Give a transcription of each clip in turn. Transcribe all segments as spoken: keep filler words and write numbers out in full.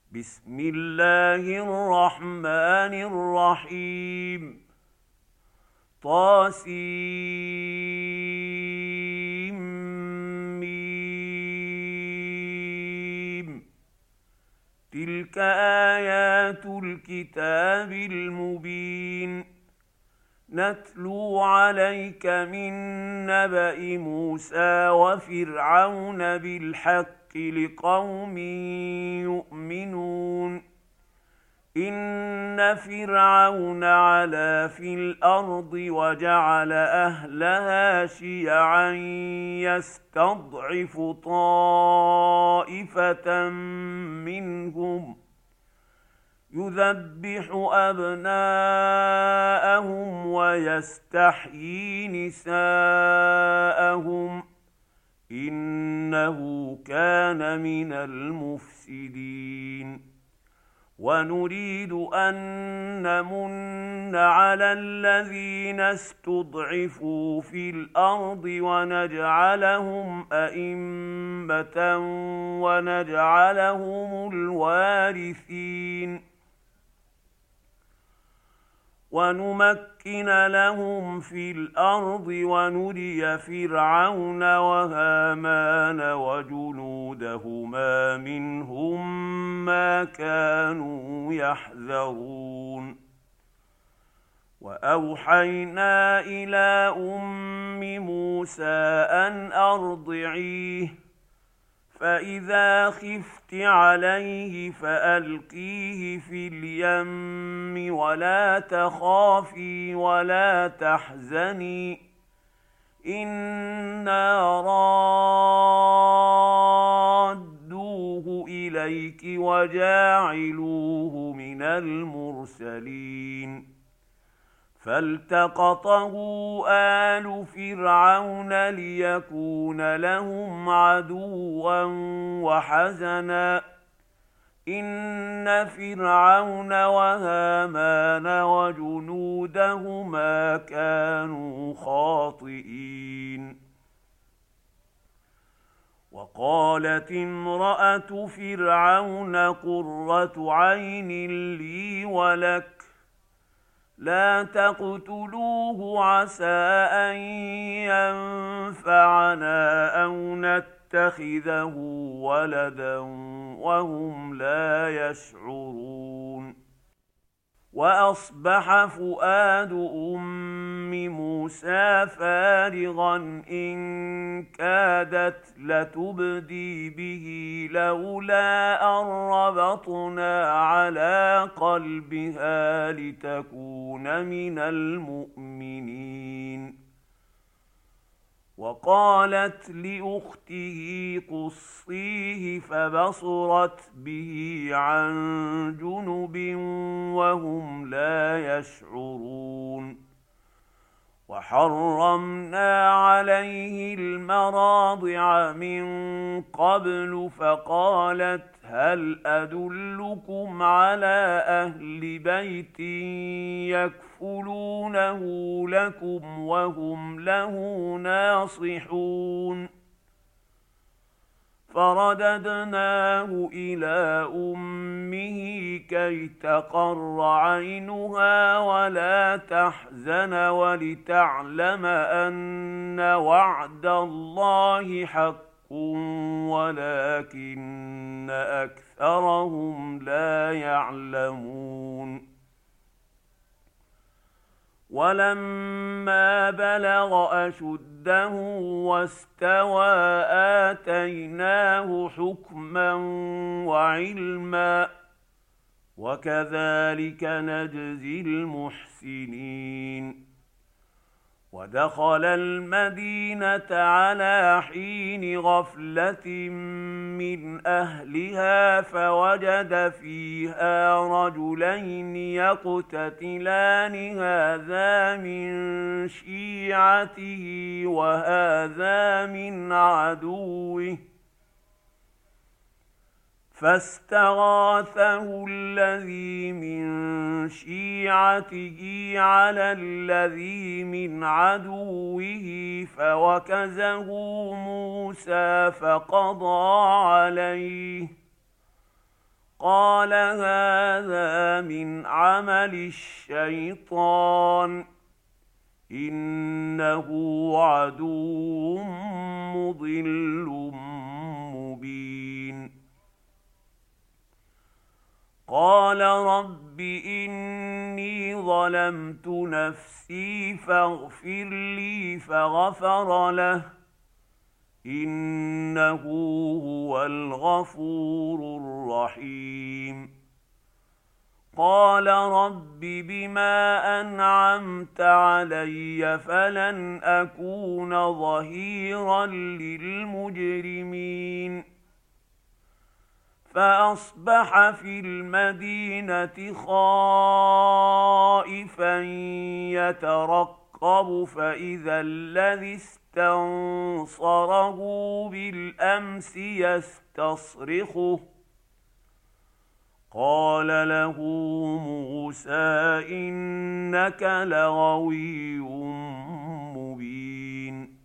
بسم الله الرحمن الرحيم. طاسيم. تلك آيات الكتاب المبين. نتلو عليك من نبأ موسى وفرعون بالحق لقوم يؤمنون. إن فرعون علا في الأرض وجعل أهلها شيعا يستضعف طائفة منهم يذبح أبناءهم ويستحيي نساءهم إنه كان من المفسدين. ونريد أن نمن على الذين استضعفوا في الأرض ونجعلهم أئمة ونجعلهم الوارثين ونمكن لهم في الأرض ونري فرعون وهامان وجنودهما منهم ما كانوا يحذرون. وأوحينا إلى أم موسى أن أرضعيه فإذا خفت عليه فألقيه في اليم ولا تخافي ولا تحزني إنا رادوه إليك وجاعلوه من المرسلين. فالتقطه آل فرعون ليكون لهم عدوا وحزنا إن فرعون وهامان وجنودهما كانوا خاطئين. وقالت امرأة فرعون قرة عين لي ولك لا تقتلوه عسى أن ينفعنا أو نتخذه ولدا وهم لا يشعرون. وأصبح فؤاد أم موسى فارغا إن كادت لتبدي به لولا أن ربطنا على قلبها لتكون من المؤمنين. وقالت لأخته قصيه فبصرت به عن جنب وهم لا يشعرون. وحرمنا عليه المراضع من قبل فقالت هل أدلكم على أهل بيت يكفلونه لكم وهم له ناصحون. فرددناه إلى أمه كي تقر عينها ولا تحزن ولتعلم أن وعد الله حق ولكن أكثرهم لا يعلمون. ولما بلغ أشده واستوى آتيناه حكما وعلما وكذلك نجزي المحسنين. ودخل المدينة على حين غفلة من أهلها فوجد فيها رجلين يقتتلان هذا من شيعته وهذا من عدوه فاستغاثه الذي من شيعته على الذي من عدوه فوكزه موسى فقضى عليه قال هذا من عمل الشيطان إنه عدو مضل مبين. قال رب إني ظلمت نفسي فاغفر لي فغفر له إنه هو الغفور الرحيم. قال رب بما أنعمت علي فلن أكون ظهيرا للمجرمين. فأصبح في المدينة خائفا يترقب فإذا الذي استنصره بالأمس يستصرخه. قال له موسى إنك لغوي مبين.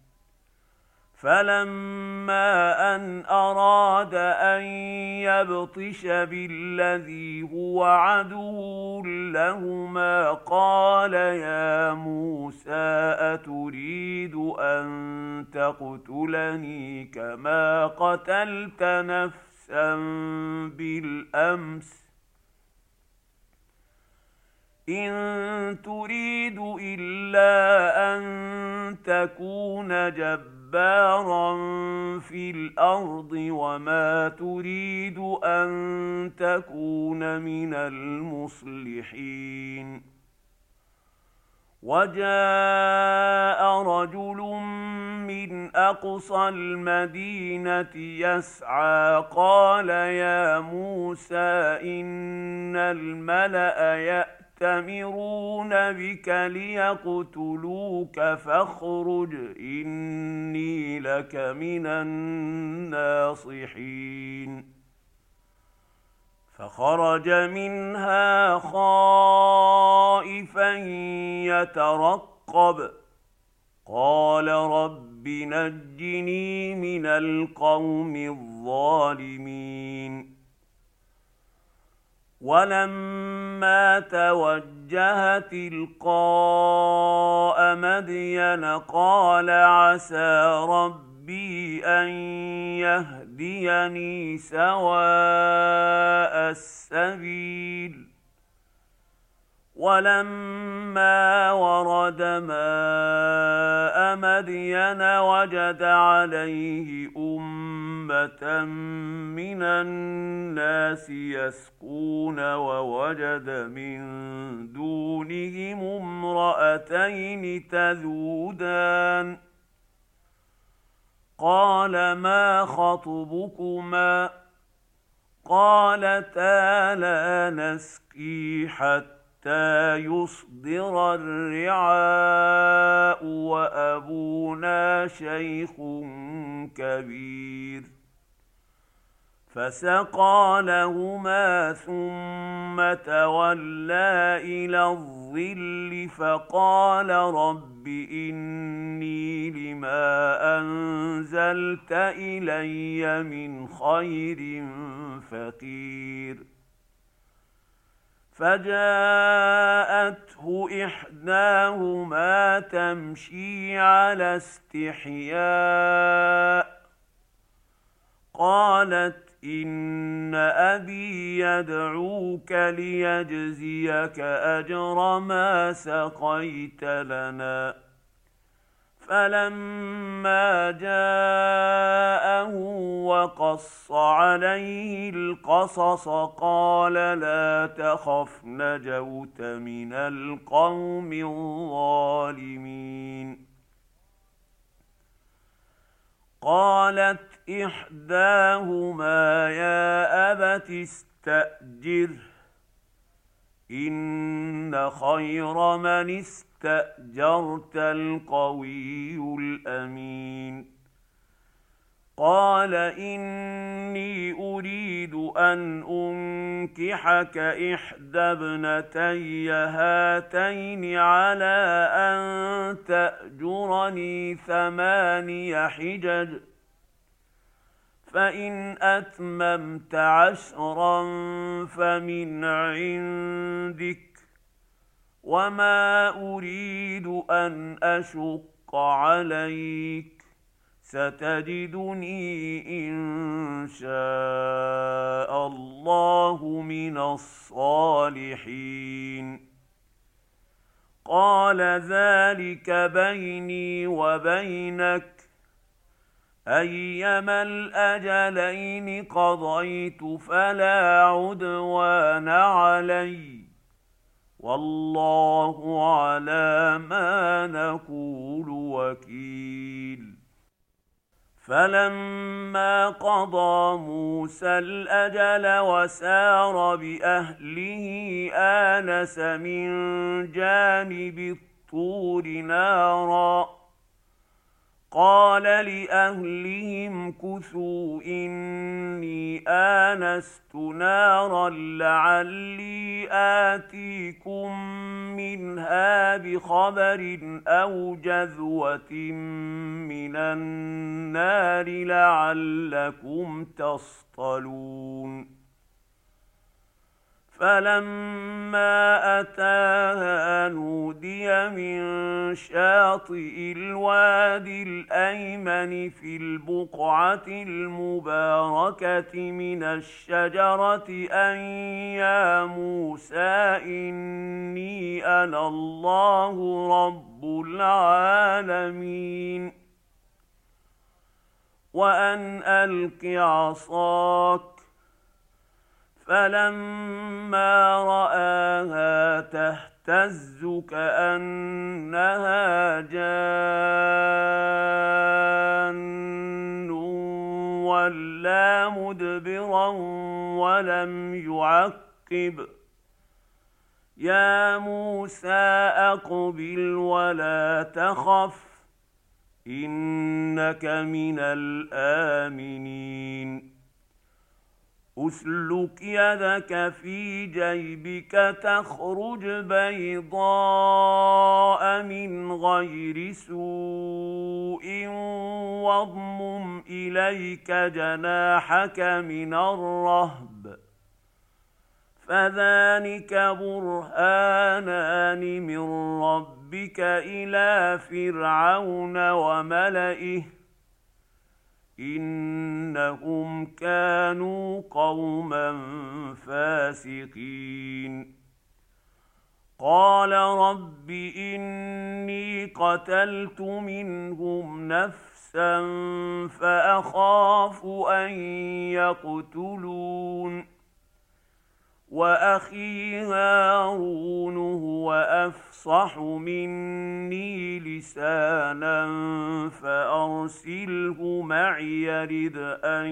فلما أن أراد أن يبطش بالذي هو عدو لهما قال يا موسى أتريد أن تقتلني كما قتلت نفسا بالأمس إن تريد إلا أن تكون جبارا في الأرض وما تريد أن تكون من المصلحين. وجاء رجل من أقصى المدينة يسعى قال يا موسى إن الملأ يأتمرون بك ليقتلوك فاخرج إني لك من الناصحين. فخرج منها خائفا يترقب قال رب نجني من القوم الظالمين. ولما توجه تلقاء مدين قال عسى ربي أن يهديني سواء السبيل. ولما ورد ماء مدين وجد عليه أمة من الناس يسقون ووجد من دونهم امرأتين تذودان قال ما خطبكما قالتا لا نسقي حتى يصدر الرعاء وأبونا شيخ كبير. فسقى لهما ثم تولى إلى الظل فقال رب إني لما أنزلت إلي من خير فقير. فجاءته إحداهما تمشي على استحياء قالت إن أبي يدعوك ليجزيك أجر ما سقيت لنا. فلما جاءه وقص عليه القصص قال لا تخف نجوت من القوم الظالمين. قالت إحداهما يا أبت استأجره إن خير من استأجرت القوي الأمين. قال إني أريد أن أنكحك إحدى ابنتي هاتين على أن تأجرني ثماني حجج فإن أتممت عشرا فمن عندك وما أريد أن أشق عليك ستجدني إن شاء الله من الصالحين. قال ذلك بيني وبينك أيما الأجلين قضيت فلا عدوان علي والله على ما نقول وكيل. فلما قضى موسى الأجل وسار بأهله آنس من جانب الطور نارا قال لأهلهم كثوا إني آنست نارا لعلي آتيكم منها بخبر أو جذوة من النار لعلكم تصطلون. فلما أتاها نودي من شاطئ الوادي الأيمن في البقعة المباركة من الشجرة أن يا موسى إني أنا الله رب العالمين وأن ألق عصاك. فلما رآها تهتز كأنها جان ولا مدبرا ولم يعقب. يا موسى أقبل ولا تخف إنك من الآمنين. أسلك يدك في جيبك تخرج بيضاء من غير سوء واضمم إليك جناحك من الرهب فذلك برهانان من ربك إلى فرعون وملئه إنهم كانوا قوما فاسقين. قال رب إني قتلت منهم نفسا فأخاف أن يقتلون وأخي هارون هو أفصح مني لسانا فأرسله معي يرد أن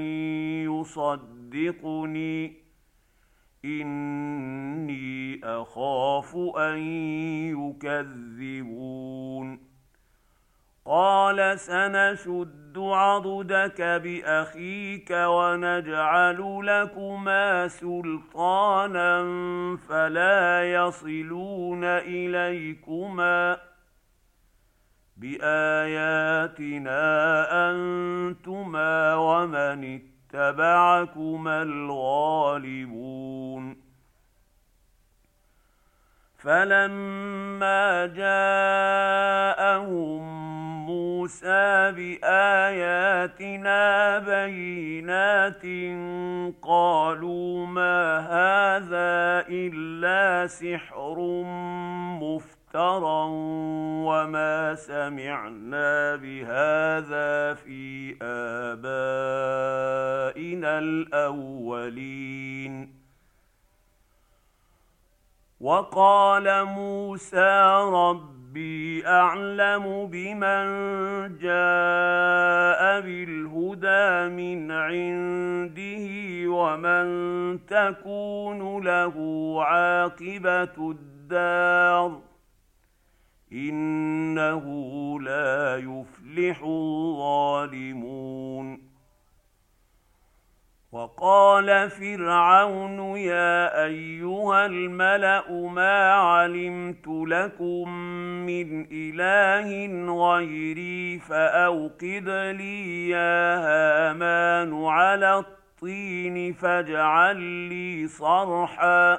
يصدقني إني أخاف أن يكذبون. قال سنشد عضدك بأخيك ونجعل لكما سلطانا فلا يصلون إليكما بآياتنا أنتما ومن اتبعكما الغالبون. فلما جاءهم موسى بآياتنا بينات قالوا ما هذا إلا سحر مفترى وما سمعنا بهذا في آبائنا الأولين. وقال موسى ربي أعلم بمن جاء بالهدى من عنده ومن تكون له عاقبة الدار إنه لا يفلح الظالمون. وقال فرعون يا أيها الملأ ما علمت لكم من إله غيري فأوقد لي يا هامان على الطين فاجعل لي صرحا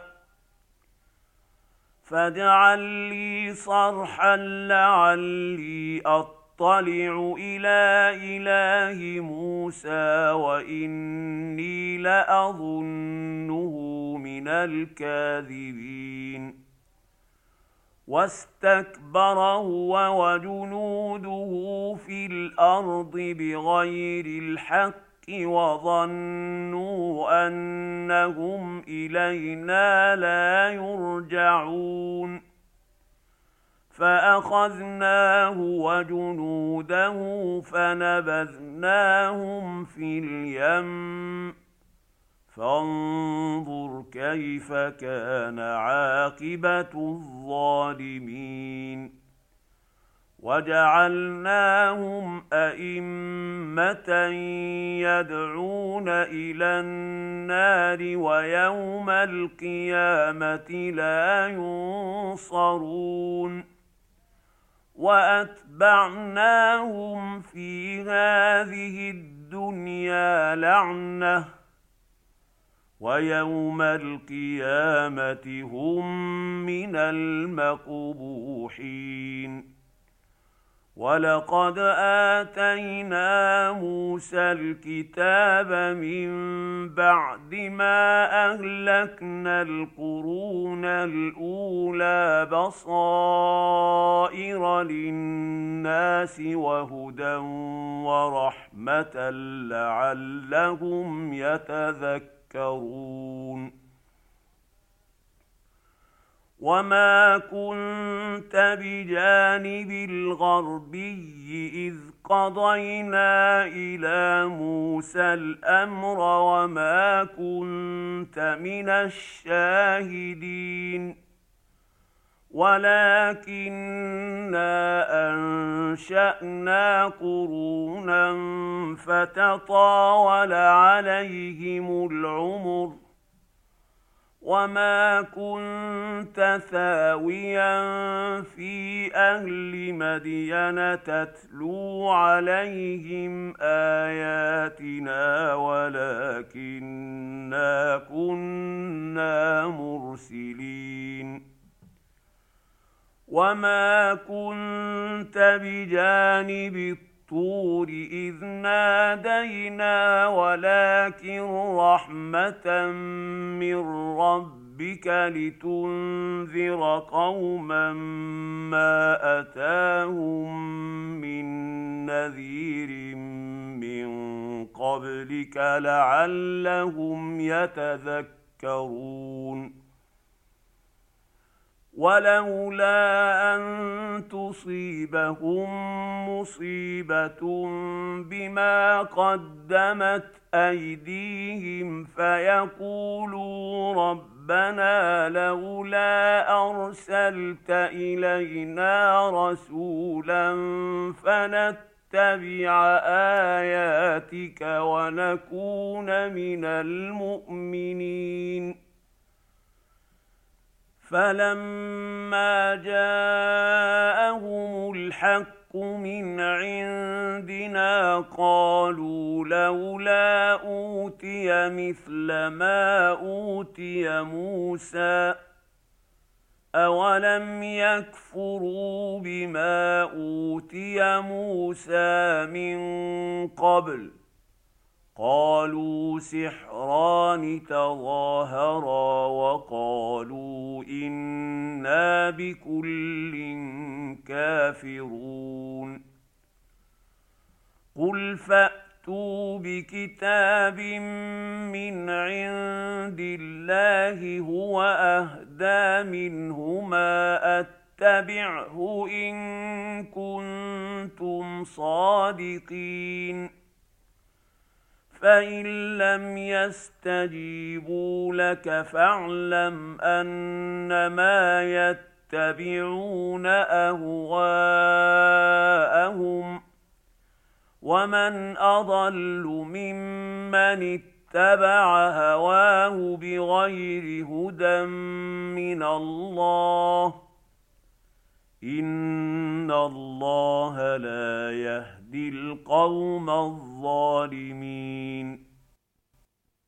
فاجعل لي صرحا لعلي أطلع إلى إله موسى وإني لأظنه من الكاذبين واستكبر هو وجنوده في الأرض بغير الحق وظنوا أنهم إلينا لا يرجعون فأخذناه وجنوده فنبذناهم في اليم فانظر كيف كان عاقبة الظالمين وجعلناهم أئمة يدعون إلى النار ويوم القيامة لا ينصرون وأتبعناهم في هذه الدنيا لعنة ويوم القيامة هم من المقبوحين ولقد آتينا موسى الكتاب من بعد ما أهلكنا القرون الأولى بصائر للناس وهدى ورحمة لعلهم يتذكرون وما كنت بجانب الغربي إذ قضينا إلى موسى الأمر وما كنت من الشاهدين ولكننا أنشأنا قرونا فتطاول عليهم العمر وما كنت ثاويا في أهل مدين تتلو عليهم آياتنا ولكننا كنا مرسلين وما كنت بجانب الطور إذ نادينا ولكن رحمة من ربك لتنذر قوما ما أتاهم من نذير من قبلك لعلهم يتذكرون ولولا أن تصيبهم مصيبة بما قدمت أيديهم فيقولوا ربنا لولا أرسلت إلينا رسولا فنتبع آياتك ونكون من المؤمنين فلما جاءهم الحق من عندنا قالوا لولا أوتي مثل ما أوتي موسى أولم يكفروا بما أوتي موسى من قبل قالوا سحران تظاهرا وقالوا إنا بكل كافرون قل فأتوا بكتاب من عند الله هو أهدى منهما أتبعه إن كنتم صادقين فإن لم يستجيبوا لك فاعلم أنما يتبعون أهواءهم ومن أضل ممن اتبع هواه بغير هدى من الله إن الله لا يهدي القوم الظالمين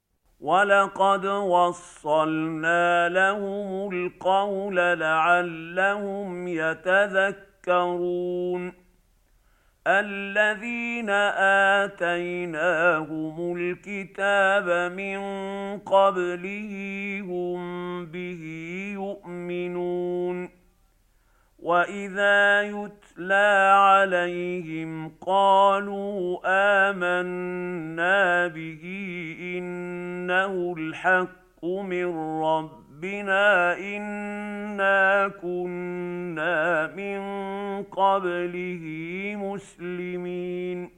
وَلَقَدْ وَصَّلْنَا لَهُمُ الْقَوْلَ لَعَلَّهُمْ يَتَذَكَّرُونَ الَّذِينَ آتَيْنَاهُمُ الْكِتَابَ مِنْ قَبْلِهِ هُمْ بِهِ يُؤْمِنُونَ وَإِذَا يُتْلَى عَلَيْهِمْ قَالُوا آمَنَّا بِهِ إِنَّهُ الْحَقُّ مِنْ رَبِّنَا إِنَّا كُنَّا مِنْ قَبْلِهِ مُسْلِمِينَ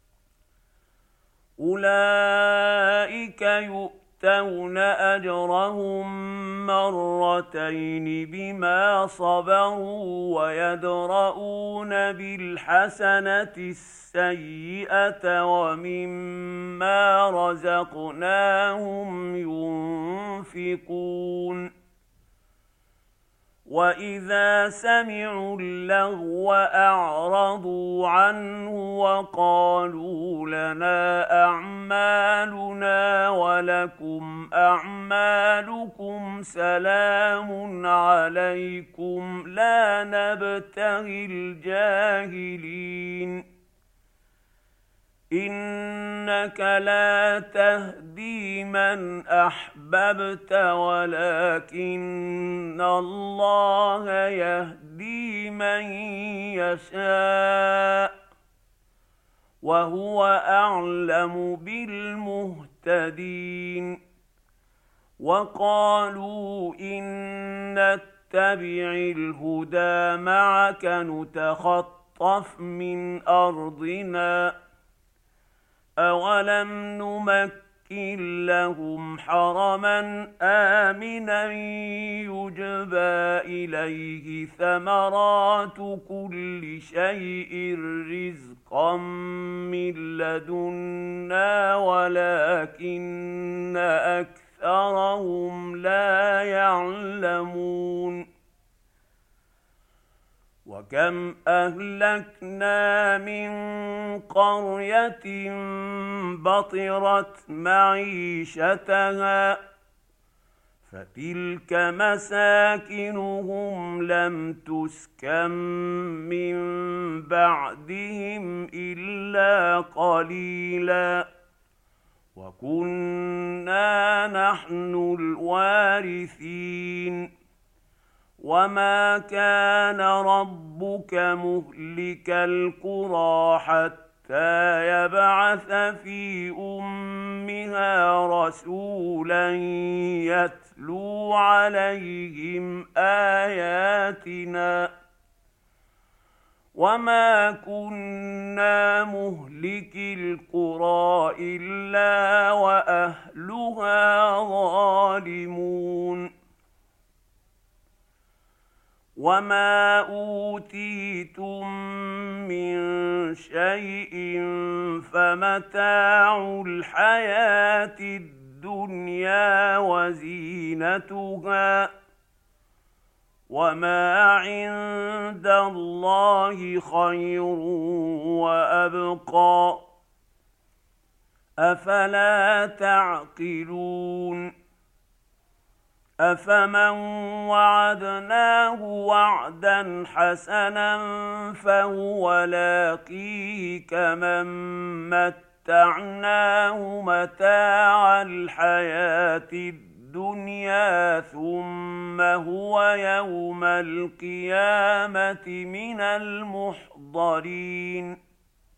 أُولَئِكَ يُؤْتَوْنَ أَجْرَهُم مرتين بما صبروا ويدرؤون بالحسنة السيئة ومما رزقناهم ينفقون وَإِذَا سَمِعُوا اللَّغْوَ أَعْرَضُوا عَنْهُ وَقَالُوا لَنَا أَعْمَالُنَا وَلَكُمْ أَعْمَالُكُمْ سَلَامٌ عَلَيْكُمْ لَا نَبْتَغِي الْجَاهِلِينَ إِنَّكَ لَا تَهْدِي مَنْ أَحْبَبْتَ وَلَكِنَّ اللَّهَ يَهْدِي مَنْ يَشَاءُ وَهُوَ أَعْلَمُ بِالْمُهْتَدِينَ وَقَالُوا إِن نَّتَّبِعِ الْهُدَىٰ مَعَكَ نُتَخَطَّفْ مِنْ أَرْضِنَا أَوَلَمْ نُمَكِّن لَّهُمْ حَرَمًا آمِنًا يُجْبَىٰ إِلَيْهِ ثَمَرَاتُ كُلِّ شَيْءٍ رِّزْقًا مِّن لَّدُنَّا وَلَٰكِنَّ أَكْثَرَهُمْ لَا يَعْلَمُونَ وَكَمْ أَهْلَكْنَا مِنْ قَرْيَةٍ بَطِرَتْ مَعِيشَتَهَا فَتِلْكَ مَسَاكِنُهُمْ لَمْ تُسْكَنْ مِنْ بَعْدِهِمْ إِلَّا قَلِيلًا وَكُنَّا نَحْنُ الْوَارِثِينَ وَمَا كَانَ رَبُّكَ مُهْلِكَ الْقُرَىٰ حَتَّىٰ يَبْعَثَ فِي أُمِّهَا رَسُولًا يَتْلُو عَلَيْهِمْ آيَاتِنَا وَمَا كُنَّا مُهْلِكِي الْقُرَىٰ إِلَّا وَأَهْلُهَا ظَالِمُونَ وَمَا أُوتِيتُم مِّن شَيْءٍ فَمَتَاعُ الْحَيَاةِ الدُّنْيَا وَزِينَتُهَا وَمَا عِندَ اللَّهِ خَيْرٌ وَأَبْقَىٰ أَفَلَا تَعْقِلُونَ أَفَمَنْ وَعَدْنَاهُ وَعْدًا حَسَنًا فَهُوَ لَاقِيهِ كَمَن مَّتَّعْنَاهُ مَتَاعَ الْحَيَاةِ الدُّنْيَا ثُمَّ هُوَ يَوْمَ الْقِيَامَةِ مِنَ الْمُحْضَرِينَ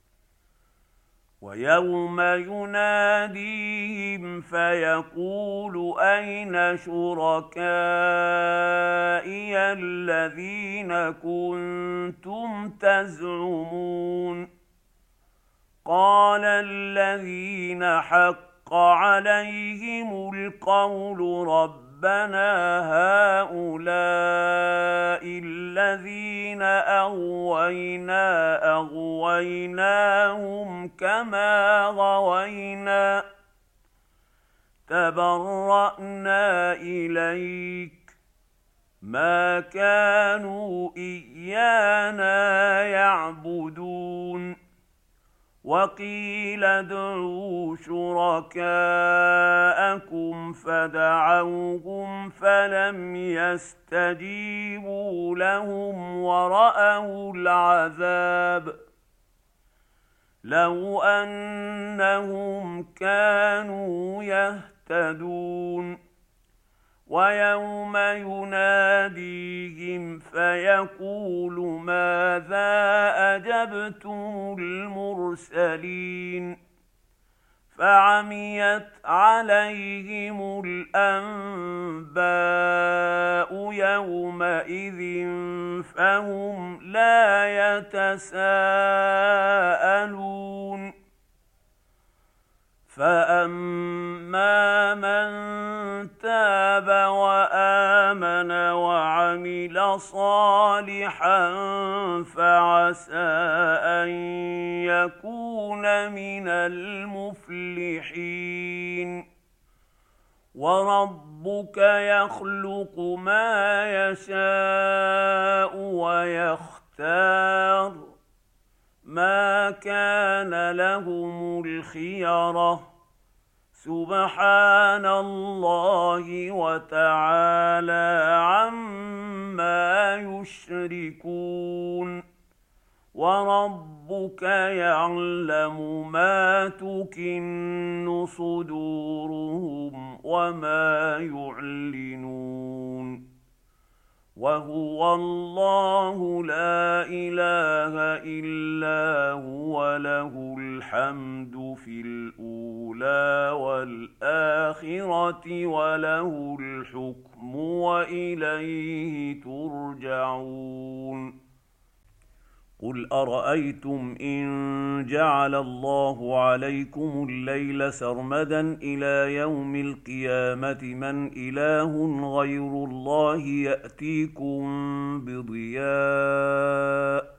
وَيَوْمَ يُنَادِيهِمْ فَيَقُولُ أَيْنَ شُرَكَائِيَ الَّذِينَ كُنتُمْ تَزْعُمُونَ قَالَ الَّذِينَ حَقَّ عَلَيْهِمُ الْقَوْلُ رَبَّنَا هَٰؤُلَاءِ الَّذِينَ أَغْوَيْنَا أَغْوَيْنَاهُمْ كَمَا غَوَيْنَا تَبَرَّأْنَا إِلَيْكَ مَا كَانُوا إِيَّانَا يَعْبُدُونَ وقيل ادعوا شركاءكم فدعوهم فلم يستجيبوا لهم ورأوا العذاب لو أنهم كانوا يهتدون ويوم يناديهم فيقول ماذا أجبتم المرسلين فعميت عليهم الأنباء يومئذ فهم لا يتساءلون فأما من تاب وآمن وعمل صالحا فعسى أن يكون من المفلحين وربك يخلق ما يشاء ويختار ما كان لهم الخيرة سبحان الله وتعالى عما يشركون وربك يعلم ما تكن صدورهم وما يعلنون وهو الله لا إله إلا هو له الحمد في الأولى والآخرة وله الحكم وإليه ترجعون قل أرأيتم إن جعل الله عليكم الليل سرمدا إلى يوم القيامة من إله غير الله يأتيكم بضياء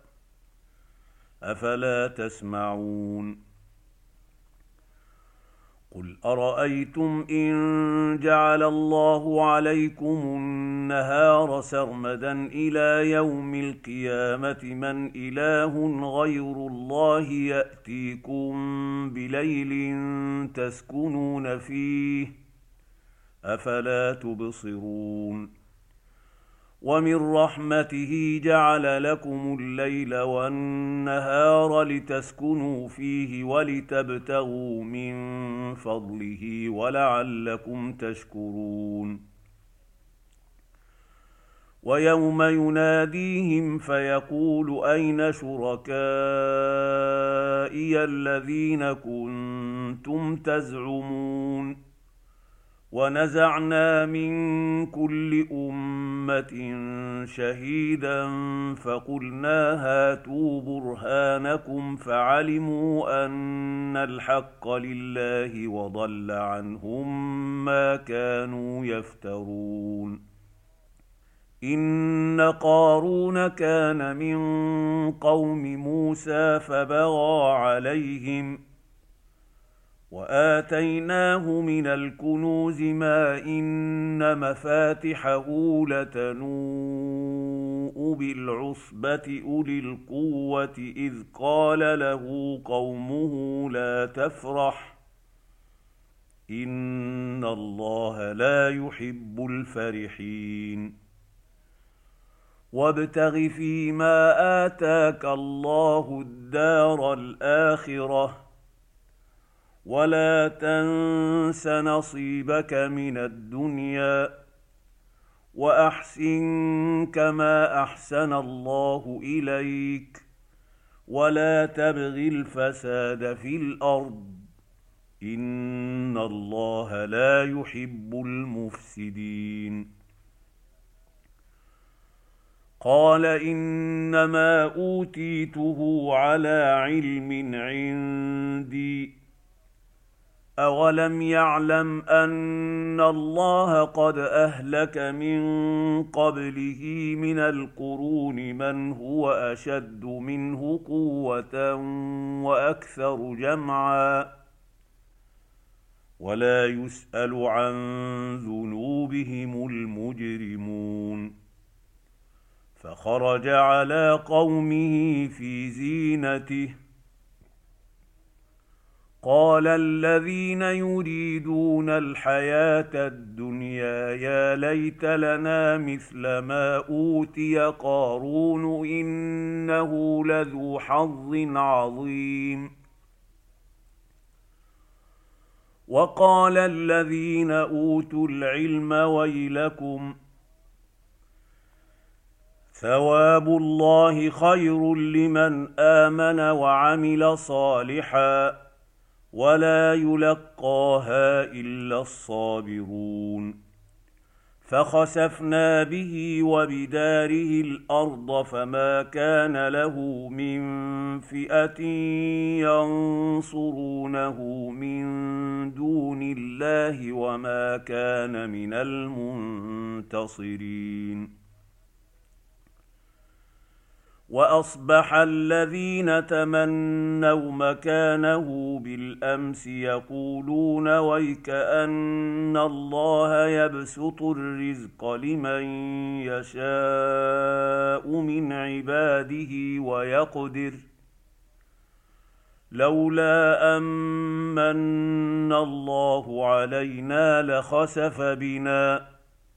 أفلا تسمعون قل أرأيتم إن جعل الله عليكم النهار سرمدا إلى يوم القيامة من إله غير الله يأتيكم بليل تسكنون فيه أفلا تبصرون ومن رحمته جعل لكم الليل والنهار لتسكنوا فيه ولتبتغوا من فضله ولعلكم تشكرون ويوم يناديهم فيقول أين شركائي الذين كنتم تزعمون ونزعنا من كل أمة شهيدا فقلنا هاتوا برهانكم فعلموا أن الحق لله وضل عنهم ما كانوا يفترون إن قارون كان من قوم موسى فبغى عليهم وآتيناه من الكنوز ما إن مفاتحه لتنوء بالعصبة أولي القوة إذ قال له قومه لا تفرح إن الله لا يحب الفرحين وابتغ فيما آتاك الله الدار الآخرة ولا تنس نصيبك من الدنيا وأحسن كما أحسن الله إليك ولا تبغ الفساد في الأرض إن الله لا يحب المفسدين قال إنما أوتيته على علم عندي أولم يعلم أن الله قد أهلك من قبله من القرون من هو أشد منه قوة وأكثر جمعا ولا يسأل عن ذنوبهم المجرمون فخرج على قومه في زينته قال الذين يريدون الحياة الدنيا يا ليت لنا مثل ما أوتي قارون إنه لذو حظ عظيم. وقال الذين أوتوا العلم ويلكم ثواب الله خير لمن آمن وعمل صالحا ولا يلقاها إلا الصابرون. فخسفنا به وبداره الأرض فما كان له من فئة ينصرونه من دون الله وما كان من المنتصرين. وأصبح الذين تمنوا مكانه بالأمس يقولون ويكأن الله يبسط الرزق لمن يشاء من عباده ويقدر لولا أمن الله علينا لخسف بنا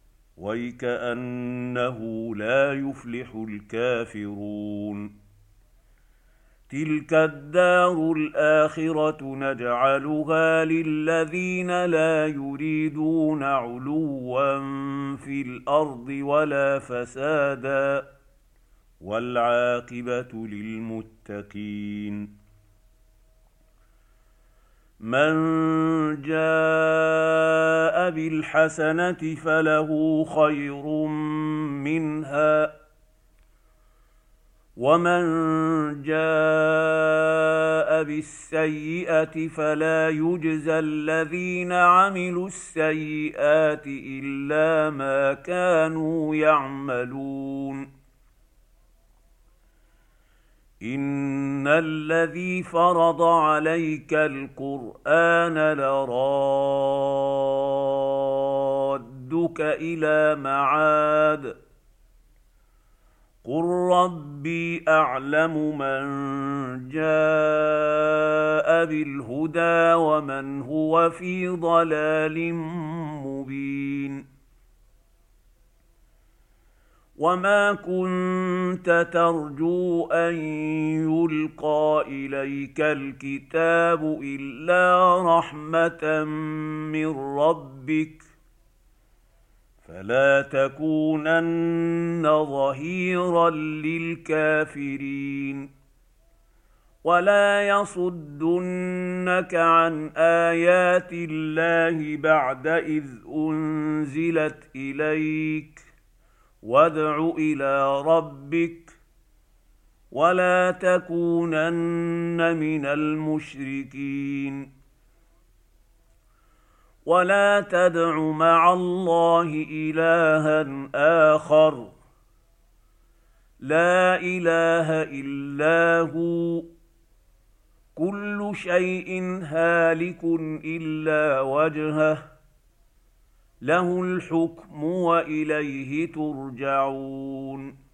ويكأنه لا يفلح الكافرون. تلك الدار الآخرة نجعلها للذين لا يريدون علوا في الأرض ولا فسادا والعاقبة للمتقين. من جاء بالحسنة فله خير منها ومن جاء بالسيئة فلا يجزى الذين عملوا السيئات إلا ما كانوا يعملون. إن الذي فرض عليك القرآن لرادك إلى معاد قل ربي أعلم من جاء بالهدى ومن هو في ضلال مبين. وما كنت ترجو أن يلقى إليك الكتاب إلا رحمة من ربك فلا تكونن ظهيرا للكافرين. ولا يصدنك عن آيات الله بعد إذ أنزلت إليك وادع إلى ربك ولا تكونن من المشركين. ولا تدع مع الله إلها آخر لا إله إلا هو كل شيء هالك إلا وجهه له الحكم وإليه ترجعون.